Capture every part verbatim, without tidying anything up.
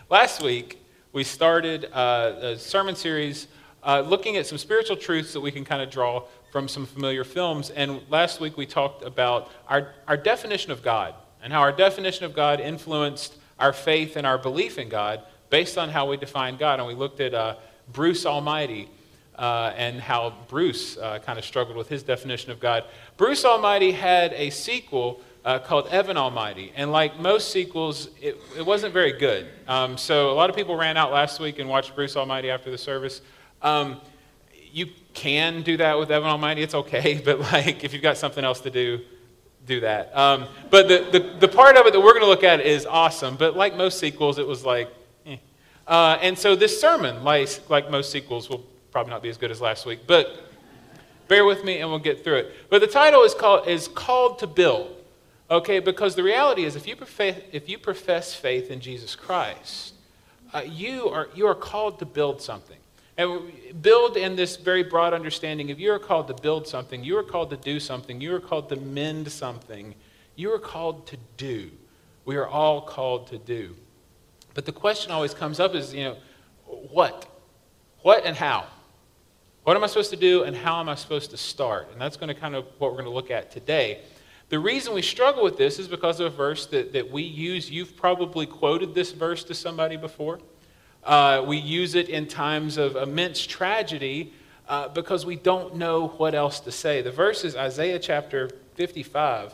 Last week, we started uh, a sermon series uh, looking at some spiritual truths that we can kind of draw from some familiar films. And last week, we talked about our, our definition of God and how our definition of God influenced our faith and our belief in God based on how we define God. And we looked at uh, Bruce Almighty uh, and how Bruce uh, kind of struggled with his definition of God. Bruce Almighty had a sequel Uh, called Evan Almighty. And like most sequels, it, it wasn't very good. Um, so a lot of people ran out last week and watched Bruce Almighty after the service. Um, you can do that with Evan Almighty. It's okay. But like if you've got something else to do, do that. Um, but the, the, the part of it that we're going to look at is awesome. But like most sequels, it was like, eh. Uh, and so this sermon, like, like most sequels, will probably not be as good as last week. But bear with me and we'll get through it. But the title is called, is called to Build. Okay, because the reality is if you profess, if you profess faith in Jesus Christ, uh, you are you are called to build something. And build in this very broad understanding, if you are called to build something, you are called to do something, you are called to mend something, you are called to do. We are all called to do. But the question always comes up is, you know, what? What and how? What am I supposed to do and how am I supposed to start? And that's going to kind of what we're going to look at today. The reason we struggle with this is because of a verse that, that we use. You've probably quoted this verse to somebody before. Uh, we use it in times of immense tragedy uh, because we don't know what else to say. The verse is Isaiah chapter fifty-five.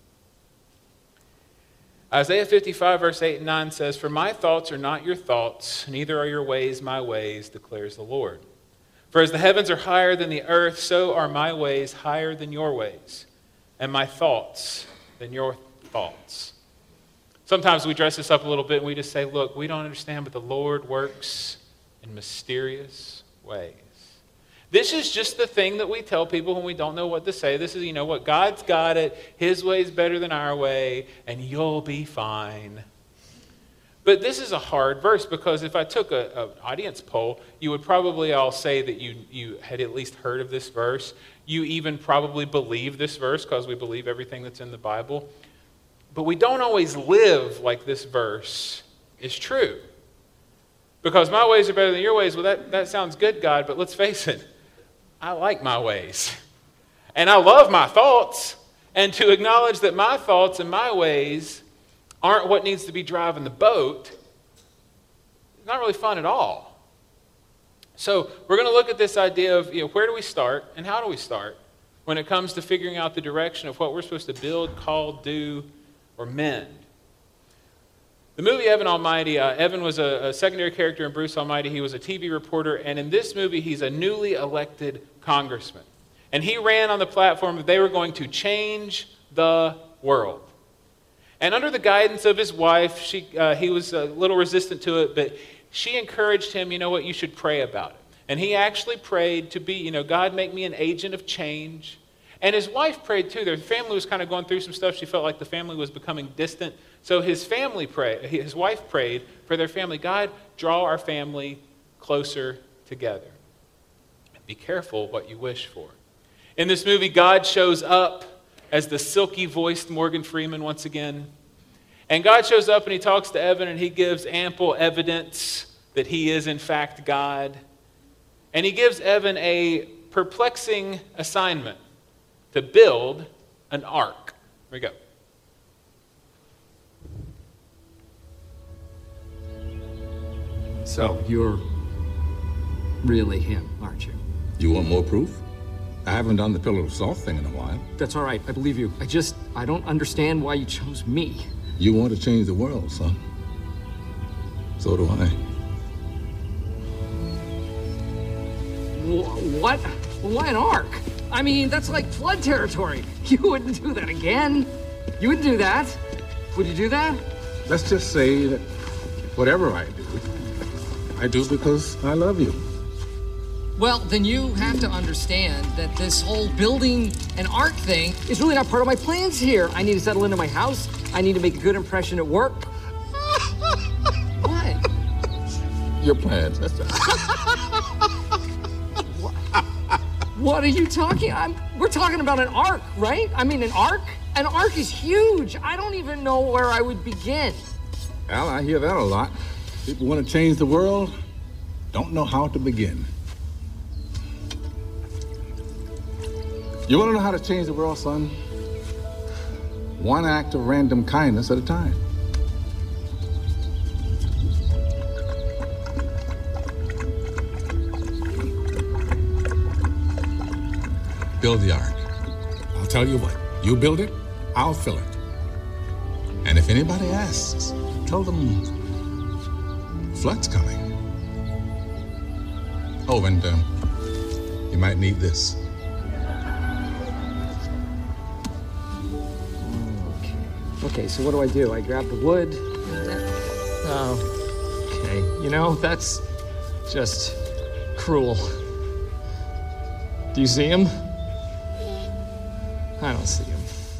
Isaiah fifty-five verse eight and nine says, "For my thoughts are not your thoughts, neither are your ways my ways, declares the Lord. For as the heavens are higher than the earth, so are my ways higher than your ways, and my thoughts than your thoughts." Sometimes we dress this up a little bit and we just say, look, we don't understand, but the Lord works in mysterious ways. This is just the thing that we tell people when we don't know what to say. This is, you know what, God's got it. His way is better than our way, and you'll be fine. But this is a hard verse because if I took an audience poll, you would probably all say that you, you had at least heard of this verse. You even probably believe this verse because we believe everything that's in the Bible. But we don't always live like this verse is true. Because my ways are better than your ways. Well, that, that sounds good, God, but let's face it. I like my ways. And I love my thoughts. And to acknowledge that my thoughts and my ways aren't what needs to be driving the boat, it's not really fun at all. So we're going to look at this idea of, you know, where do we start and how do we start when it comes to figuring out the direction of what we're supposed to build, call, do, or mend. The movie Evan Almighty, uh, Evan was a, a secondary character in Bruce Almighty. He was a T V reporter, and in this movie, he's a newly elected congressman. And he ran on the platform that they were going to change the world. And under the guidance of his wife, she, uh, he was a little resistant to it, but she encouraged him, you know what, you should pray about it. And he actually prayed to be, you know, God, make me an agent of change. And his wife prayed too. Their family was kind of going through some stuff. She felt like the family was becoming distant. So his family prayed, his wife prayed for their family, God, draw our family closer together. And be careful what you wish for. In this movie, God shows up as the silky-voiced Morgan Freeman once again. And God shows up and he talks to Evan and he gives ample evidence that he is in fact God. And he gives Evan a perplexing assignment to build an ark. Here we go. So you're really him, aren't you? You want more proof? I haven't done the pillar of salt thing in a while. That's all right. I believe you. I just, I don't understand why you chose me. You want to change the world, son. So do I. Wh- What? Why an ark? I mean, that's like flood territory. You wouldn't do that again. You wouldn't do that. Would you do that? Let's just say that whatever I do, I do because I love you. Well, then you have to understand that this whole building an ark thing is really not part of my plans here. I need to settle into my house. I need to make a good impression at work. What? Your plans, that's what, what are you talking? I'm, we're talking about an ark, right? I mean, an ark? An ark is huge. I don't even know where I would begin. Al, I hear that a lot. People want to change the world, don't know how to begin. You want to know how to change the world, son? One act of random kindness at a time. Build the ark. I'll tell you what, you build it, I'll fill it. And if anybody asks, tell them flood's coming. Oh, and um, you might need this. Okay. Okay, so what do I do? I grab the wood. Oh, okay. You know, that's just cruel. Do you see him? I don't see him.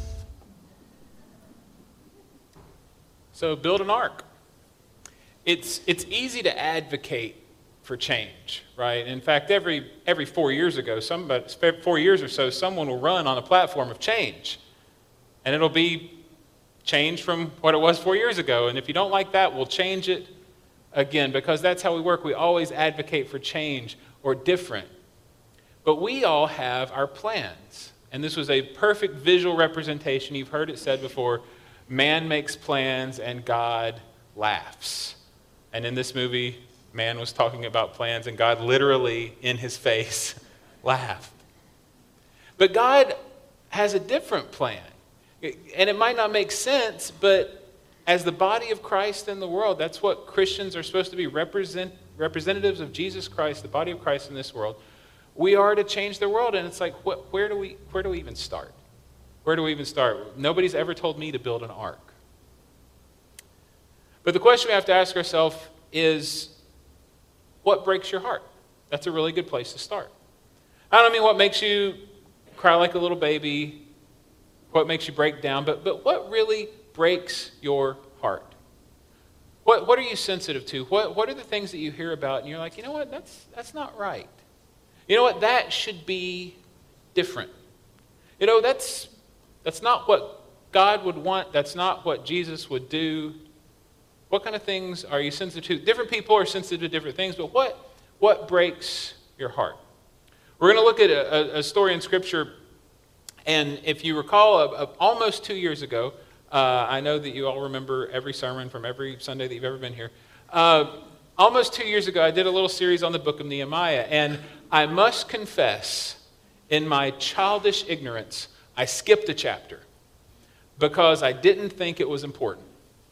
So build an ark. It's, it's easy to advocate for change, right? In fact, every, every four years ago, some, four years or so, someone will run on a platform of change. And it'll be change from what it was four years ago. And if you don't like that, we'll change it again, because that's how we work. We always advocate for change or different. But we all have our plans. And this was a perfect visual representation. You've heard it said before, man makes plans and God laughs. And in this movie, man was talking about plans and God literally in his face laughed. But God has a different plan. And it might not make sense, but as the body of Christ in the world, that's what Christians are supposed to be, represent, representatives of Jesus Christ, the body of Christ in this world. We are to change the world, and it's like, what, where do we, where do we even start? Where do we even start? Nobody's ever told me to build an ark. But the question we have to ask ourselves is, what breaks your heart? That's a really good place to start. I don't mean what makes you cry like a little baby, what makes you break down, but, but what really breaks your heart? What, what are you sensitive to? What, what are the things that you hear about and you're like, you know what, that's, that's not right. You know what, that should be different. You know, that's, that's not what God would want. That's not what Jesus would do. What kind of things are you sensitive to? Different people are sensitive to different things, but what, what breaks your heart? We're going to look at a, a story in Scripture, and if you recall, uh, uh, almost two years ago, uh, I know that you all remember every sermon from every Sunday that you've ever been here. Uh, almost two years ago, I did a little series on the book of Nehemiah, and I must confess, in my childish ignorance, I skipped a chapter because I didn't think it was important.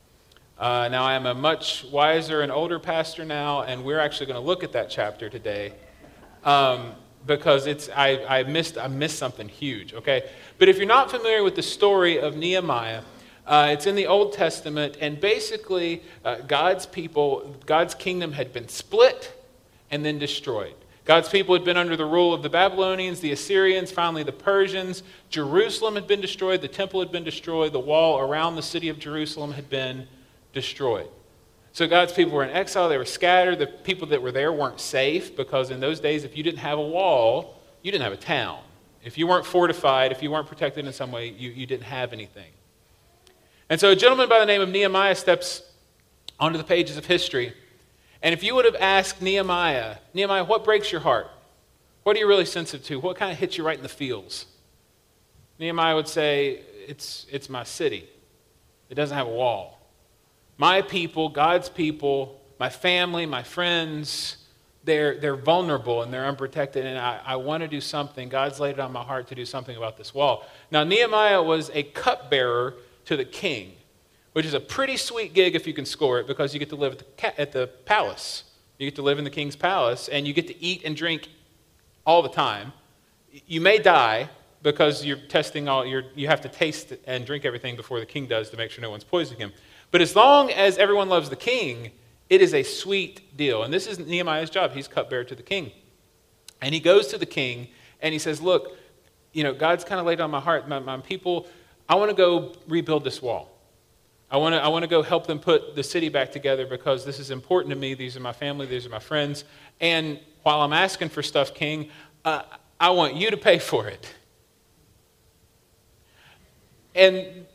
Uh, now, I am a much wiser and older pastor now, and we're actually going to look at that chapter today um, because it's I, I missed I missed something huge, okay? But if you're not familiar with the story of Nehemiah, uh, it's in the Old Testament, and basically uh, God's people, God's kingdom had been split and then destroyed. God's people had been under the rule of the Babylonians, the Assyrians, finally the Persians. Jerusalem had been destroyed, the temple had been destroyed, the wall around the city of Jerusalem had been destroyed. So God's people were in exile, they were scattered. The people that were there weren't safe, because in those days, if you didn't have a wall, you didn't have a town. If you weren't fortified, if you weren't protected in some way, you, you didn't have anything. And so a gentleman by the name of Nehemiah steps onto the pages of history. And if you would have asked Nehemiah, Nehemiah, what breaks your heart? What are you really sensitive to? What kind of hits you right in the feels? Nehemiah would say, it's, it's my city. It doesn't have a wall. My people, God's people, my family, my friends, they're, they're vulnerable and they're unprotected, and I, I want to do something. God's laid it on my heart to do something about this wall. Now, Nehemiah was a cupbearer to the king, which is a pretty sweet gig if you can score it, because you get to live at the, at the palace. You get to live in the king's palace, and you get to eat and drink all the time. You may die because you're testing all, you're, you have to taste and drink everything before the king does to make sure no one's poisoning him. But as long as everyone loves the king, it is a sweet deal. And this is Nehemiah's job. He's cupbearer to the king. And he goes to the king, and he says, look, you know, God's kind of laid on my heart, my, my people, I want to go rebuild this wall. I want to I want to go help them put the city back together, because this is important to me. These are my family. These are my friends. And while I'm asking for stuff, king, uh, I want you to pay for it. And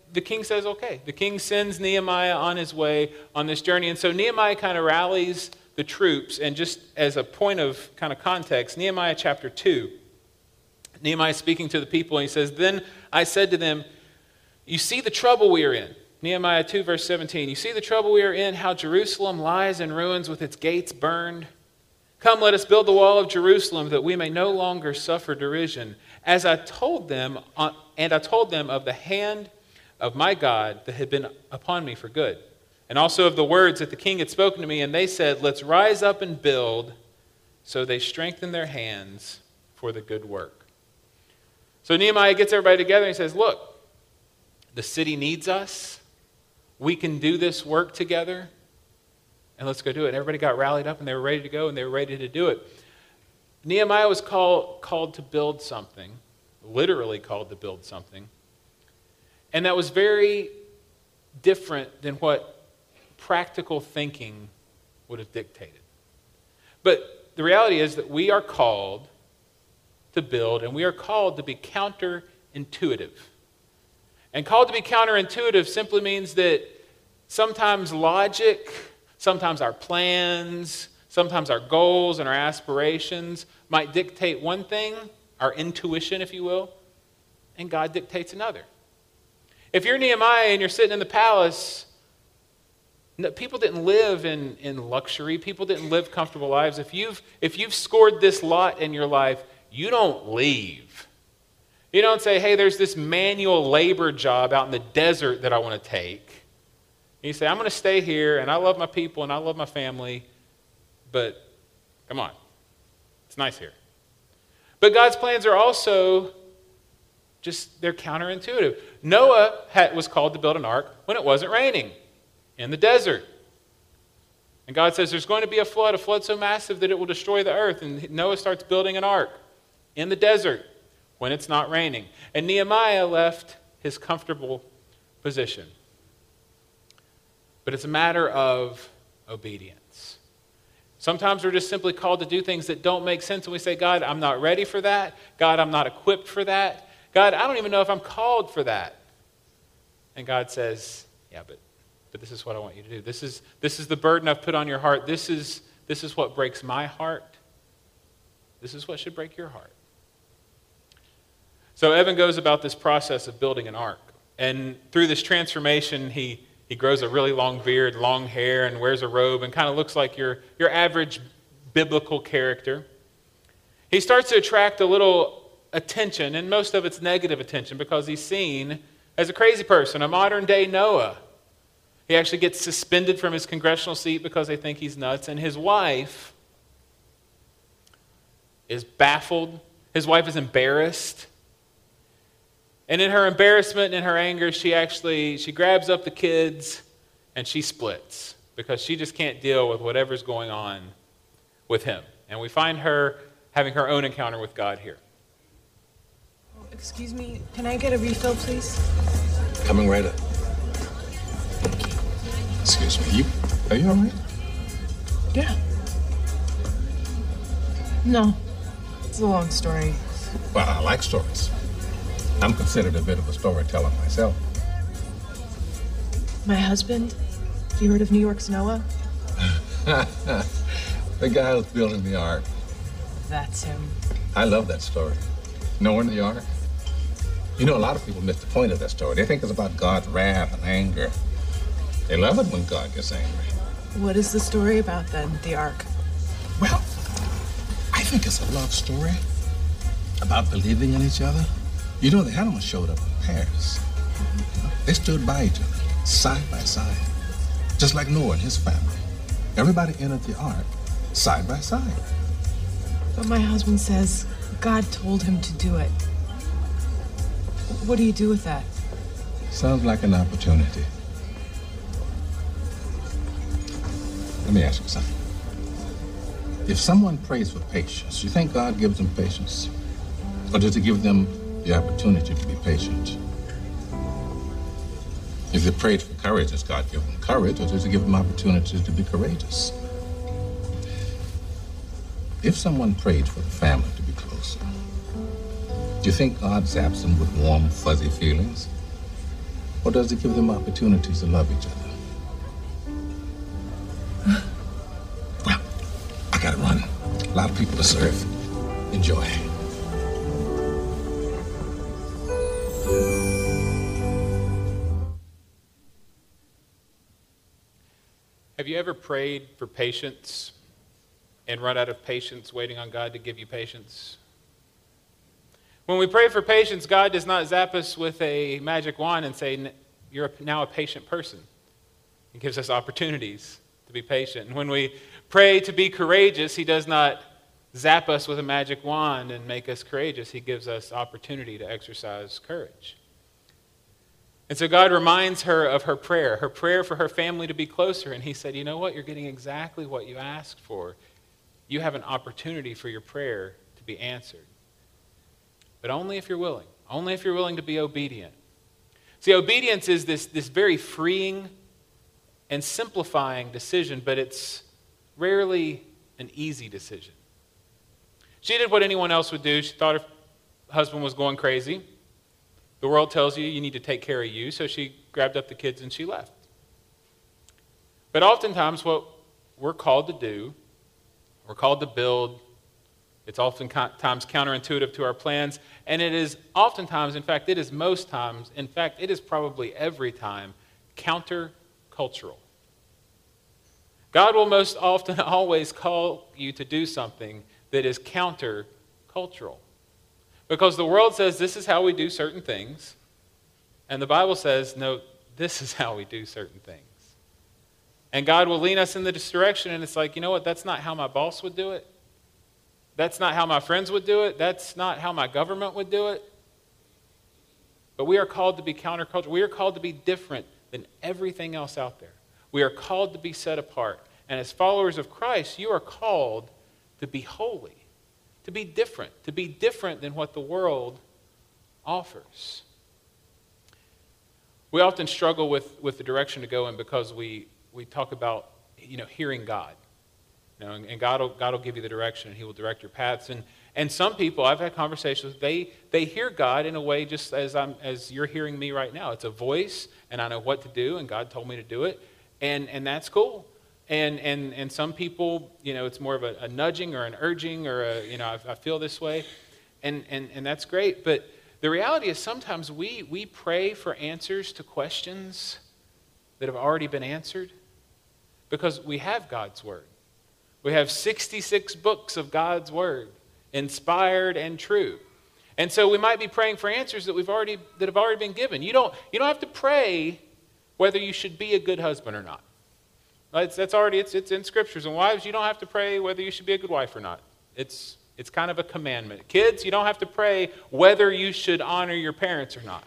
the king says, okay. The king sends Nehemiah on his way on this journey. And so Nehemiah kind of rallies the troops. And just as a point of kind of context, Nehemiah chapter two, Nehemiah is speaking to the people, and he says, then I said to them, you see the trouble we are in. Nehemiah two, verse seventeen. You see the trouble we are in, how Jerusalem lies in ruins with its gates burned. Come, let us build the wall of Jerusalem that we may no longer suffer derision. As I told them, and I told them of the hand of my God that had been upon me for good, and also of the words that the king had spoken to me, and they said, let's rise up and build. So they strengthened their hands for the good work. So Nehemiah gets everybody together and he says, look, the city needs us. We can do this work together, and let's go do it. And everybody got rallied up, and they were ready to go, and they were ready to do it. Nehemiah was called, called to build something, literally called to build something. And that was very different than what practical thinking would have dictated. But the reality is that we are called to build, and we are called to be counterintuitive. And called to be counterintuitive simply means that sometimes logic, sometimes our plans, sometimes our goals and our aspirations might dictate one thing, our intuition, if you will, and God dictates another. If you're Nehemiah and you're sitting in the palace, no, people didn't live in, in luxury. People didn't live comfortable lives. If you've, if you've scored this lot in your life, you don't leave. You don't say, hey, there's this manual labor job out in the desert that I want to take. You say, I'm going to stay here, and I love my people, and I love my family, but come on, it's nice here. But God's plans are also just, they're counterintuitive. Noah had, was called to build an ark when it wasn't raining in the desert. And God says there's going to be a flood, a flood so massive that it will destroy the earth. And Noah starts building an ark in the desert when it's not raining. And Nehemiah left his comfortable position. But it's a matter of obedience. Sometimes we're just simply called to do things that don't make sense, and we say, God, I'm not ready for that. God, I'm not equipped for that. God, I don't even know if I'm called for that. And God says, yeah, but but this is what I want you to do. This is this is the burden I've put on your heart. This is this is what breaks my heart. This is what should break your heart. So Evan goes about this process of building an ark. And through this transformation, he He grows a really long beard, long hair, and wears a robe and kind of looks like your, your average biblical character. He starts to attract a little attention, and most of it's negative attention because he's seen as a crazy person, a modern-day Noah. He actually gets suspended from his congressional seat because they think he's nuts, and his wife is baffled. His wife is embarrassed. And in her embarrassment and in her anger, she actually, she grabs up the kids and she splits because she just can't deal with whatever's going on with him. And we find her having her own encounter with God here. Oh, excuse me, can I get a refill, please? Coming right up. Excuse me, you, are you all right? Yeah. No, it's a long story. Well, I like stories. I'm considered a bit of a storyteller myself. My husband? You heard of New York's Noah? The guy who's building the ark. That's him. I love that story. Noah and the ark. You know, a lot of people miss the point of that story. They think it's about God's wrath and anger. They love it when God gets angry. What is the story about then, the ark? Well, I think it's a love story about believing in each other. You know, the animals showed up in pairs. They stood by each other, side by side, just like Noah and his family. Everybody entered the ark side by side. But my husband says God told him to do it. What do you do with that? Sounds like an opportunity. Let me ask you something. If someone prays for patience, you think God gives them patience? Or does he give them the opportunity to be patient? If they prayed for courage, does God give them courage, or does he give them opportunity to be courageous? If someone prayed for the family to be closer, do you think God zaps them with warm, fuzzy feelings? Or does it give them opportunities to love each other? Well, I gotta run. A lot of people to serve. Enjoy. Have you ever prayed for patience and run out of patience waiting on God to give you patience? When we pray for patience, God does not zap us with a magic wand and say, you're now a patient person. He gives us opportunities to be patient. And when we pray to be courageous, he does not zap us with a magic wand and make us courageous. He gives us opportunity to exercise courage. And so God reminds her of her prayer, her prayer for her family to be closer. And he said, you know what? You're getting exactly what you asked for. You have an opportunity for your prayer to be answered. But only if you're willing. Only if you're willing to be obedient. See, obedience is this, this very freeing and simplifying decision, but it's rarely an easy decision. She did what anyone else would do. She thought her husband was going crazy. The world tells you you need to take care of you, so she grabbed up the kids and she left. But oftentimes what we're called to do, we're called to build, it's oftentimes counterintuitive to our plans, and it is oftentimes, in fact, it is most times, in fact, it is probably every time, countercultural. God will most often always call you to do something that is countercultural. Because the world says this is how we do certain things, and the Bible says, no, this is how we do certain things. And God will lean us in this direction, and it's like, you know what, that's not how my boss would do it. That's not how my friends would do it. That's not how my government would do it. But we are called to be countercultural. We are called to be different than everything else out there. We are called to be set apart. And as followers of Christ, you are called to be holy, to be different, to be different than what the world offers. We often struggle with, with the direction to go in because we, we talk about, you know, hearing God. You know, and, and God will, God will give you the direction, and he will direct your paths. And, and some people, I've had conversations with, they, they hear God in a way just as, I'm, as you're hearing me right now. It's a voice, and I know what to do, and God told me to do it. And, and that's cool. And, and, and some people, you know, it's more of a, a nudging or an urging or, a, you know, I, I feel this way. And, and, and that's great. But the reality is sometimes we, we pray for answers to questions that have already been answered because we have God's Word. We have sixty-six books of God's Word, inspired and true. And so we might be praying for answers that we've already that have already been given. You don't you don't have to pray whether you should be a good husband or not. It's, that's already it's it's in scriptures. And wives, you don't have to pray whether you should be a good wife or not. It's it's kind of a commandment. Kids, you don't have to pray whether you should honor your parents or not.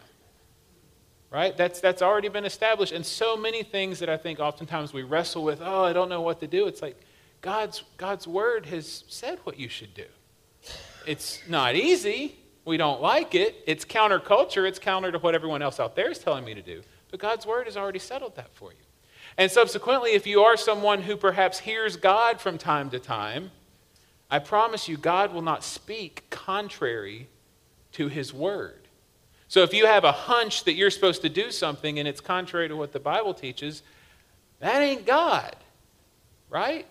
Right? That's that's already been established. And so many things that I think oftentimes we wrestle with, oh, I don't know what to do. It's like God's, God's Word has said what you should do. It's not easy. We don't like it. It's counterculture. It's counter to what everyone else out there is telling me to do. But God's Word has already settled that for you. And subsequently, if you are someone who perhaps hears God from time to time, I promise you God will not speak contrary to His Word. So if you have a hunch that you're supposed to do something and it's contrary to what the Bible teaches, that ain't God, right?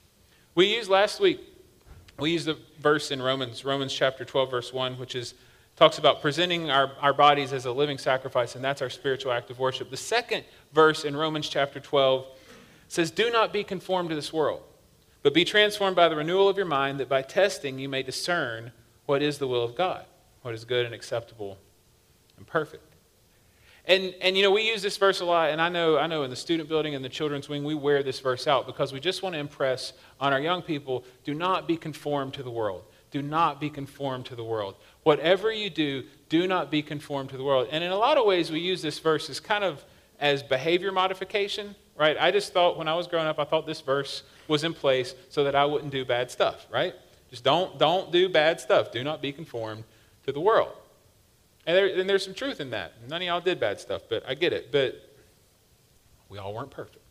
We used last week, we used a verse in Romans, Romans chapter twelve, verse one, which is talks about presenting our, our bodies as a living sacrifice, and that's our spiritual act of worship. The second verse in Romans chapter twelve says, do not be conformed to this world, but be transformed by the renewal of your mind, that by testing you may discern what is the will of God, what is good and acceptable and perfect. And, and you know, we use this verse a lot, and I know, I know in the student building and the children's wing, we wear this verse out because we just want to impress on our young people, do not be conformed to the world. Do not be conformed to the world. Whatever you do, do not be conformed to the world. And in a lot of ways, we use this verse as kind of as behavior modification, right? I just thought when I was growing up, I thought this verse was in place so that I wouldn't do bad stuff, right? Just don't, don't do bad stuff. Do not be conformed to the world. And, there, and there's some truth in that. None of y'all did bad stuff, but I get it. But we all weren't perfect.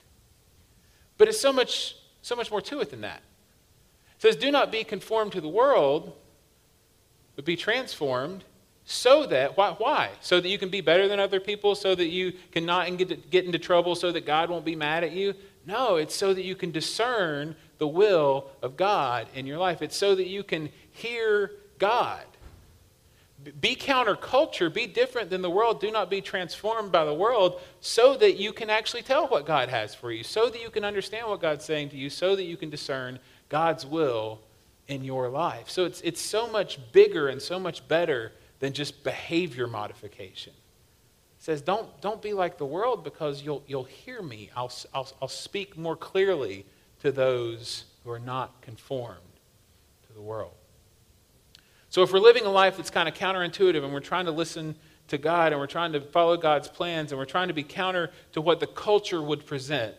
But it's so much, so much more to it than that. It says, do not be conformed to the world, but be transformed So that, why? why? So that you can be better than other people, so that you can not get, get into trouble, so that God won't be mad at you? No, it's so that you can discern the will of God in your life. It's so that you can hear God. Be counterculture, be different than the world. Do not be transformed by the world, so that you can actually tell what God has for you, so that you can understand what God's saying to you, so that you can discern God's will in your life. So it's, it's so much bigger and so much better than just behavior modification. It says, don't, don't be like the world, because you'll, you'll hear me. I'll, I'll, I'll speak more clearly to those who are not conformed to the world. So if we're living a life that's kind of counterintuitive, and we're trying to listen to God, and we're trying to follow God's plans, and we're trying to be counter to what the culture would present,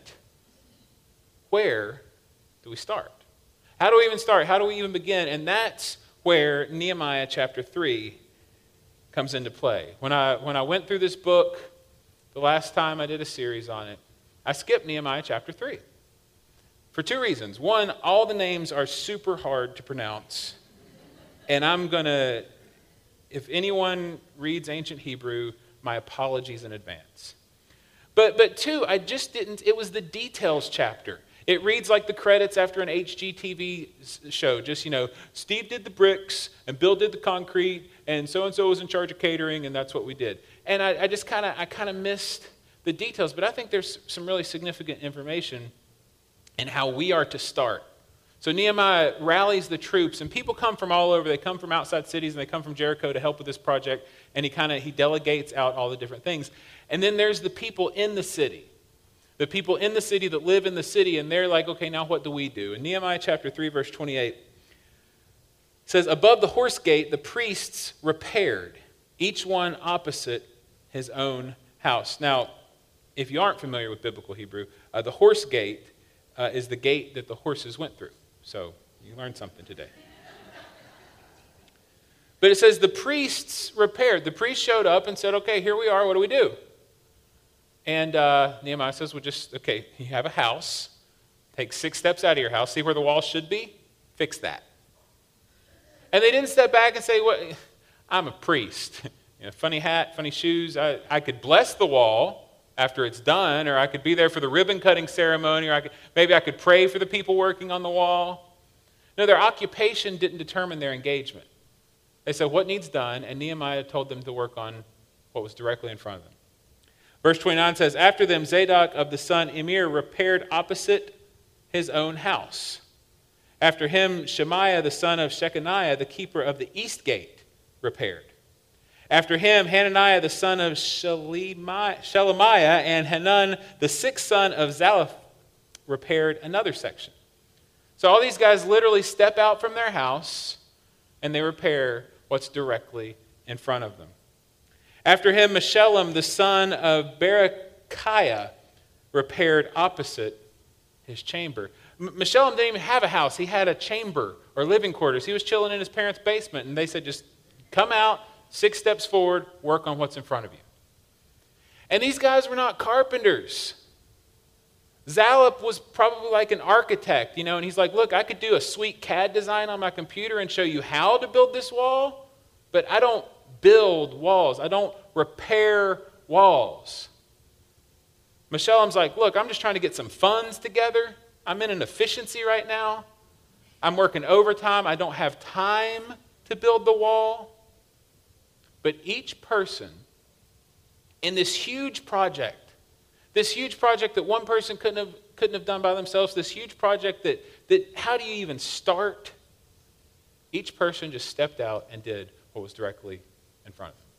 where do we start? How do we even start? How do we even begin? And that's where Nehemiah chapter three comes into play. When I, when I went through this book, the last time I did a series on it, I skipped Nehemiah chapter three. For two reasons. One, all the names are super hard to pronounce. And I'm going to, if anyone reads ancient Hebrew, my apologies in advance. But but two, I just didn't, it was the details chapter. It reads like the credits after an H G T V show. Just, you know, Steve did the bricks, and Bill did the concrete, and so-and-so was in charge of catering, and that's what we did. And I, I just kind of I kind of missed the details. But I think there's some really significant information in how we are to start. So Nehemiah rallies the troops, and people come from all over. They come from outside cities, and they come from Jericho to help with this project. And he kind of he delegates out all the different things. And then there's the people in the city. The people in the city that live in the city, and they're like, okay, now what do we do? In Nehemiah chapter three, verse twenty-eight, it says, above the horse gate, the priests repaired, each one opposite his own house. Now, if you aren't familiar with biblical Hebrew, uh, the horse gate uh, is the gate that the horses went through. So you learned something today. But it says the priests repaired. The priests showed up and said, okay, here we are, what do we do? And uh, Nehemiah says, well, just, okay, you have a house. Take six steps out of your house. See where the wall should be? Fix that. And they didn't step back and say, well, I'm a priest. You know, funny hat, funny shoes. I, I could bless the wall after it's done, or I could be there for the ribbon cutting ceremony, or I could, maybe I could pray for the people working on the wall. No, their occupation didn't determine their engagement. They said what needs done, and Nehemiah told them to work on what was directly in front of them. Verse twenty-nine says, after them, Zadok of the son Emir repaired opposite his own house. After him, Shemaiah the son of Shechaniah, the keeper of the east gate, repaired. After him, Hananiah the son of Shelemiah and Hanun the sixth son of Zalaph repaired another section. So all these guys literally step out from their house and they repair what's directly in front of them. After him, Meshullam, the son of Berechiah, repaired opposite his chamber. M- Meshullam didn't even have a house. He had a chamber or living quarters. He was chilling in his parents' basement, and they said, just come out, six steps forward, work on what's in front of you. And these guys were not carpenters. Zalaph was probably like an architect, you know, and he's like, look, I could do a sweet C A D design on my computer and show you how to build this wall, but I don't build walls. I don't repair walls. Meshullam's like, look, I'm just trying to get some funds together. I'm in an efficiency right now. I'm working overtime. I don't have time to build the wall. But each person in this huge project, this huge project that one person couldn't have, couldn't have done by themselves, this huge project that, that how do you even start? Each person just stepped out and did what was directly in front of them.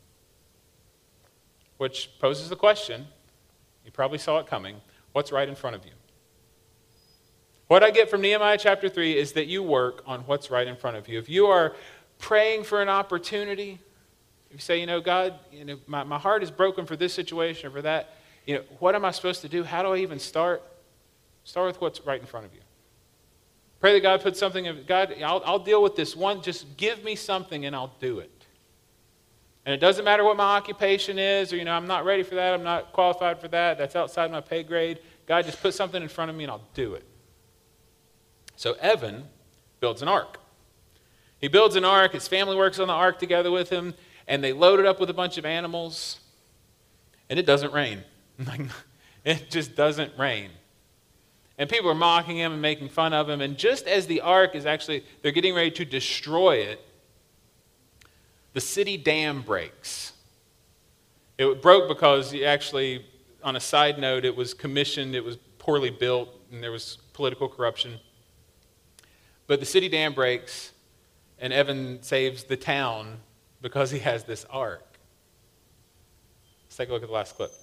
Which poses the question, you probably saw it coming, what's right in front of you? What I get from Nehemiah chapter three is that you work on what's right in front of you. If you are praying for an opportunity, if you say, you know, God, you know, my, my heart is broken for this situation or for that, you know, what am I supposed to do? How do I even start? Start with what's right in front of you. Pray that God puts something in, God, I'll, I'll deal with this one, just give me something and I'll do it. And it doesn't matter what my occupation is, or, you know, I'm not ready for that, I'm not qualified for that, that's outside my pay grade. God, just put something in front of me and I'll do it. So Evan builds an ark. He builds an ark, his family works on the ark together with him, and they load it up with a bunch of animals, and it doesn't rain. Like, it just doesn't rain. And people are mocking him and making fun of him. And just as the ark is actually, they're getting ready to destroy it, the city dam breaks. It broke because he actually, on a side note, it was commissioned, it was poorly built, and there was political corruption. But the city dam breaks, and Evan saves the town because he has this ark. Let's take a look at the last clip.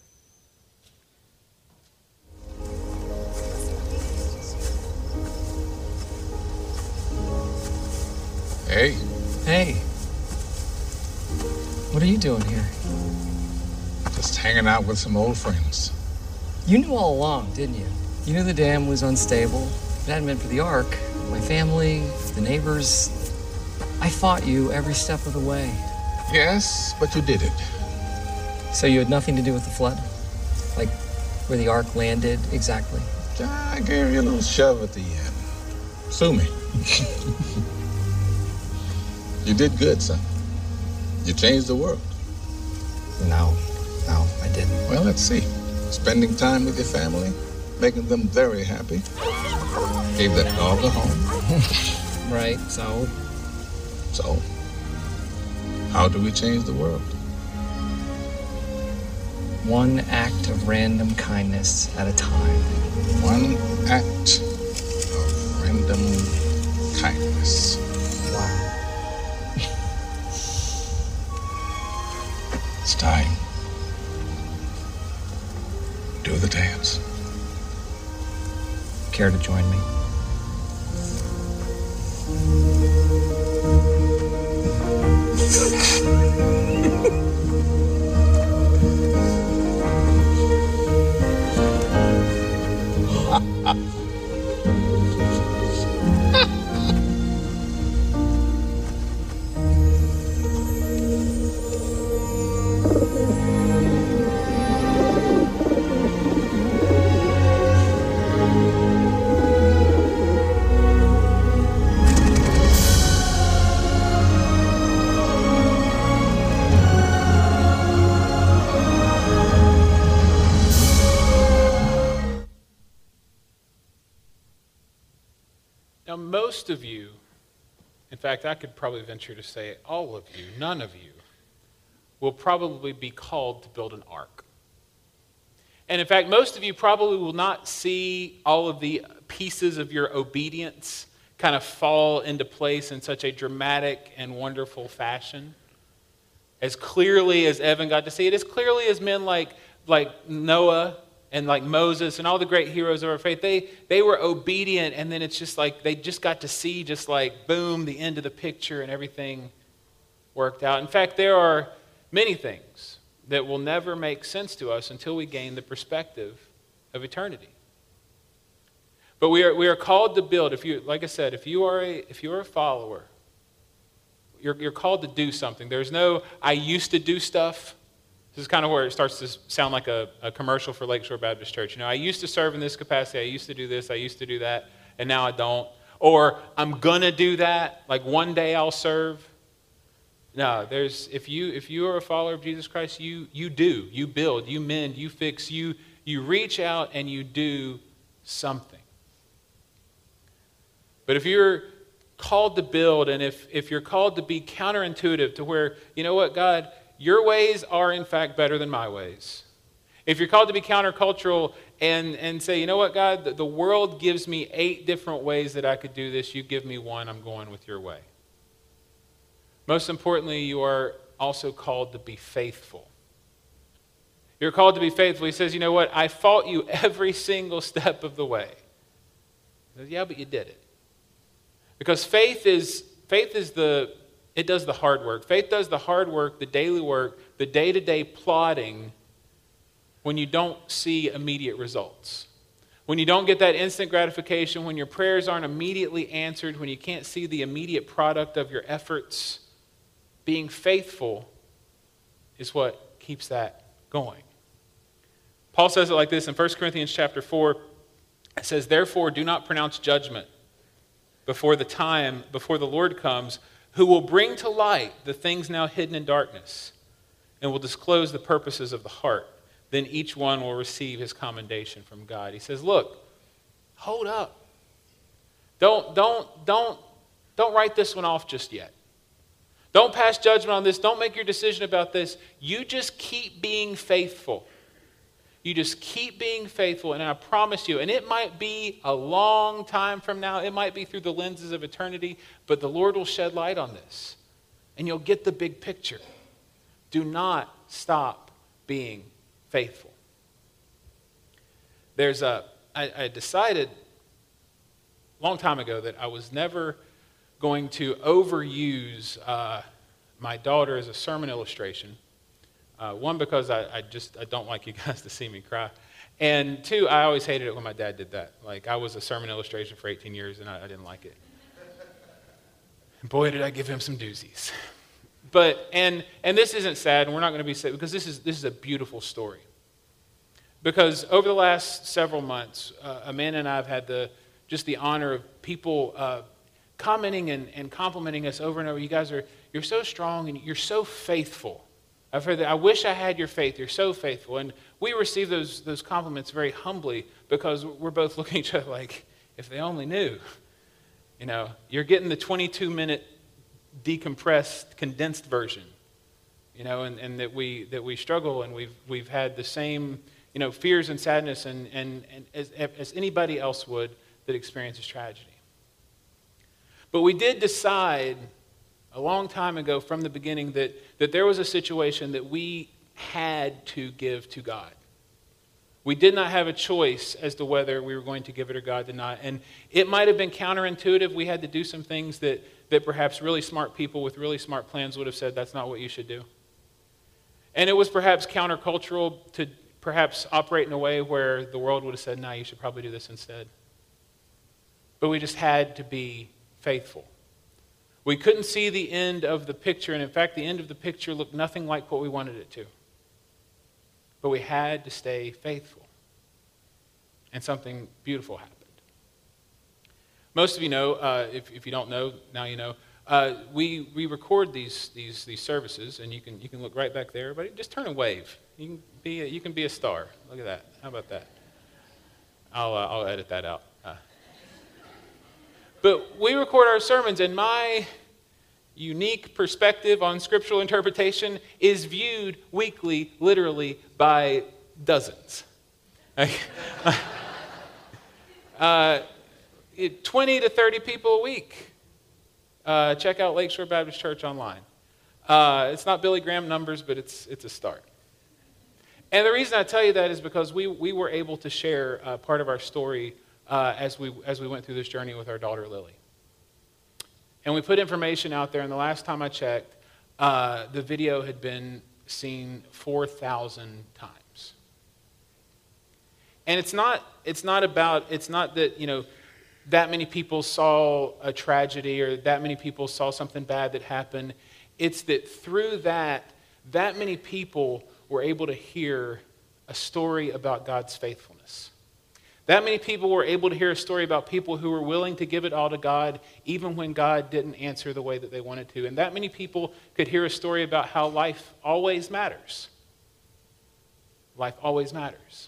Hey. Hey. What are you doing here? Just hanging out with some old friends. You knew all along, didn't you? You knew the dam was unstable. If it hadn't been for the ark, my family, the neighbors, I fought you every step of the way. Yes, but you did it. So you had nothing to do with the flood? Like where the ark landed exactly? I gave you a little shove at the end. Sue me. You did good, son. You changed the world. No, no, I didn't. Well, let's see. Spending time with your family, making them very happy. Gave that dog a home. Right, so? So, how do we change the world? One act of random kindness at a time. One act of random kindness. Wow. It's time. Do the dance. Care to join me? Now, most of you, in fact, I could probably venture to say all of you, none of you, will probably be called to build an ark. And in fact, most of you probably will not see all of the pieces of your obedience kind of fall into place in such a dramatic and wonderful fashion. As clearly as Evan got to see it, as clearly as men like, like Noah and like Moses and all the great heroes of our faith, they, they were obedient, and then it's just like they just got to see just like, boom, the end of the picture and everything worked out. In fact, there are many things that will never make sense to us until we gain the perspective of eternity. But we are, we are called to build, if you, like I said, if you are a, if you are a follower, you're, you're called to do something. There's no, I used to do stuff. This is kind of where it starts to sound like a, a commercial for Lakeshore Baptist Church. You know, I used to serve in this capacity. I used to do this. I used to do that. And now I don't. Or I'm going to do that. Like one day I'll serve. No, there's, if you if you are a follower of Jesus Christ, you you do. You build. You mend. You fix. You, you reach out and you do something. But if you're called to build, and if, if you're called to be counterintuitive to where, you know what, God, your ways are, in fact, better than my ways. If you're called to be countercultural and, and say, you know what, God, the, the world gives me eight different ways that I could do this. You give me one. I'm going with your way. Most importantly, you are also called to be faithful. You're called to be faithful. He says, you know what, I fought you every single step of the way. He says, yeah, but you did it. Because faith is, faith is the... It does the hard work. Faith does the hard work, the daily work, the day-to-day plodding when you don't see immediate results. When you don't get that instant gratification, when your prayers aren't immediately answered, when you can't see the immediate product of your efforts, being faithful is what keeps that going. Paul says it like this in First Corinthians chapter four. It says, therefore, do not pronounce judgment before the time, before the Lord comes, who will bring to light the things now hidden in darkness and will disclose the purposes of the heart. Then each one will receive his commendation from God. He says, look, hold up. Don't, don't, don't, don't write this one off just yet. Don't pass judgment on this. Don't make your decision about this. You just keep being faithful. You just keep being faithful, and I promise you, and it might be a long time from now, it might be through the lenses of eternity, but the Lord will shed light on this, and you'll get the big picture. Do not stop being faithful. There's a, I, I decided a long time ago that I was never going to overuse uh, my daughter as a sermon illustration. Uh, one, because I, I just I don't like you guys to see me cry. And two, I always hated it when my dad did that. Like, I was a sermon illustration for eighteen years, and I, I didn't like it. And boy, did I give him some doozies. But, and and this isn't sad, and we're not going to be sad, because this is this is a beautiful story. Because over the last several months, uh, Amanda and I have had the just the honor of people uh, commenting and, and complimenting us over and over. You guys are, you're so strong, and you're so faithful. I've heard that, I wish I had your faith. You're so faithful. And we receive those, those compliments very humbly, because we're both looking at each other like, if they only knew. You know, you're getting the twenty-two minute decompressed, condensed version. You know, and, and that we that we struggle, and we've we've had the same, you know, fears and sadness and, and, and as, as anybody else would that experiences tragedy. But we did decide a long time ago from the beginning that, that there was a situation that we had to give to God. We did not have a choice as to whether we were going to give it to God or not. And it might have been counterintuitive. We had to do some things that, that perhaps really smart people with really smart plans would have said, that's not what you should do. And it was perhaps countercultural to perhaps operate in a way where the world would have said, no, you should probably do this instead. But we just had to be faithful. We couldn't see the end of the picture, and in fact, the end of the picture looked nothing like what we wanted it to. But we had to stay faithful. And something beautiful happened. Most of you know, uh, if, if you don't know, now you know, uh, we, we record these, these, these services, and you can, you can look right back there, but just turn and wave. You can be a, you can be a star. Look at that. How about that? I'll, uh, I'll edit that out. Uh, But we record our sermons, and my unique perspective on scriptural interpretation is viewed weekly, literally, by dozens. uh, twenty to thirty people a week. Uh, check out Lakeshore Baptist Church online. Uh, it's not Billy Graham numbers, but it's it's a start. And the reason I tell you that is because we, we were able to share uh, part of our story Uh, as we as we went through this journey with our daughter Lily. And we put information out there, and the last time I checked, uh, the video had been seen four thousand times. And it's not it's not about it's not that, you know, that many people saw a tragedy or that many people saw something bad that happened. It's that through that, that many people were able to hear a story about God's faithfulness. That many people were able to hear a story about people who were willing to give it all to God, even when God didn't answer the way that they wanted to. And that many people could hear a story about how life always matters. Life always matters.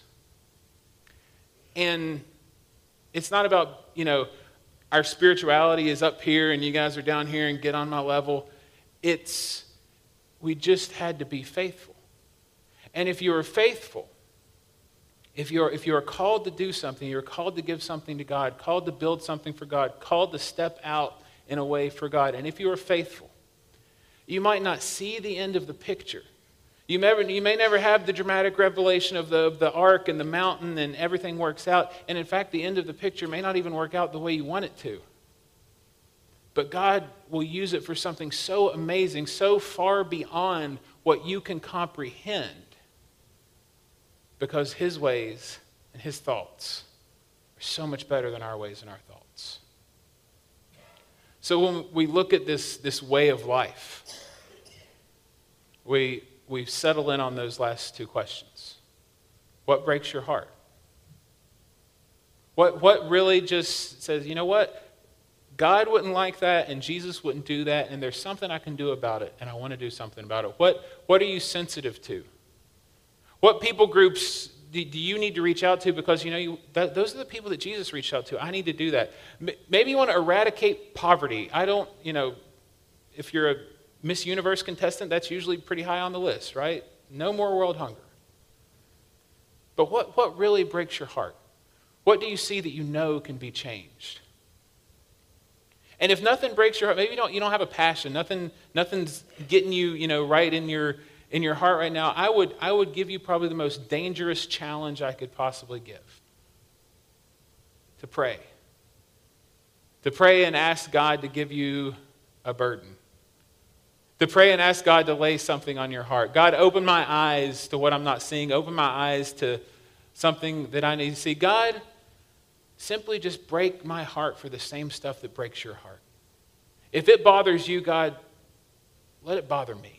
And it's not about, you know, our spirituality is up here and you guys are down here and get on my level. It's, we just had to be faithful. And if you were faithful, If you're, if you're called to do something, you're called to give something to God, called to build something for God, called to step out in a way for God, and if you are faithful, you might not see the end of the picture. You may, you may never have the dramatic revelation of the, of the ark and the mountain and everything works out, and in fact, the end of the picture may not even work out the way you want it to. But God will use it for something so amazing, so far beyond what you can comprehend. Because his ways and his thoughts are so much better than our ways and our thoughts. So when we look at this, this way of life, we, we settle in on those last two questions. What breaks your heart? What, what really just says, you know what? God wouldn't like that, and Jesus wouldn't do that, and there's something I can do about it, and I want to do something about it. What, what are you sensitive to? What people groups do, do you need to reach out to? Because, you know, you, that, those are the people that Jesus reached out to. I need to do that. Maybe you want to eradicate poverty. I don't, you know, if you're a Miss Universe contestant, that's usually pretty high on the list, right? No more world hunger. But what, what really breaks your heart? What do you see that you know can be changed? And if nothing breaks your heart, maybe you don't, you don't have a passion, nothing, nothing's getting you, you know, right in your in your heart right now, I would I would give you probably the most dangerous challenge I could possibly give. To pray. To pray and ask God to give you a burden. To pray and ask God to lay something on your heart. God, open my eyes to what I'm not seeing. Open my eyes to something that I need to see. God, simply just break my heart for the same stuff that breaks your heart. If it bothers you, God, let it bother me.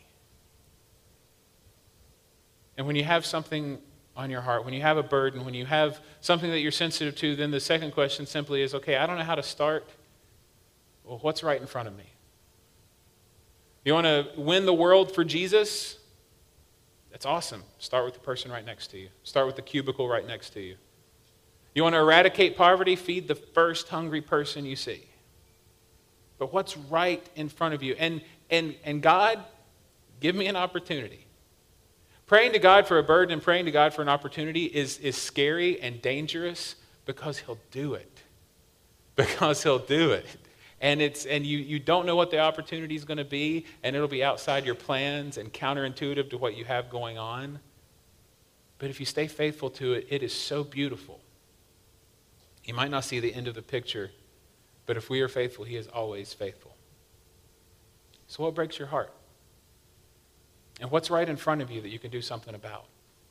And when you have something on your heart, when you have a burden, when you have something that you're sensitive to, then the second question simply is, okay, I don't know how to start. Well, what's right in front of me? You want to win the world for Jesus? That's awesome. Start with the person right next to you. Start with the cubicle right next to you. You want to eradicate poverty? Feed the first hungry person you see. But what's right in front of you? And, and, and God, give me an opportunity. Praying to God for a burden and praying to God for an opportunity is, is scary and dangerous because he'll do it. Because he'll do it. And it's and you, you don't know what the opportunity is going to be, and it'll be outside your plans and counterintuitive to what you have going on. But if you stay faithful to it, it is so beautiful. You might not see the end of the picture, but if we are faithful, he is always faithful. So what breaks your heart? And what's right in front of you that you can do something about?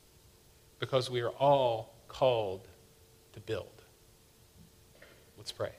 Because we are all called to build. Let's pray.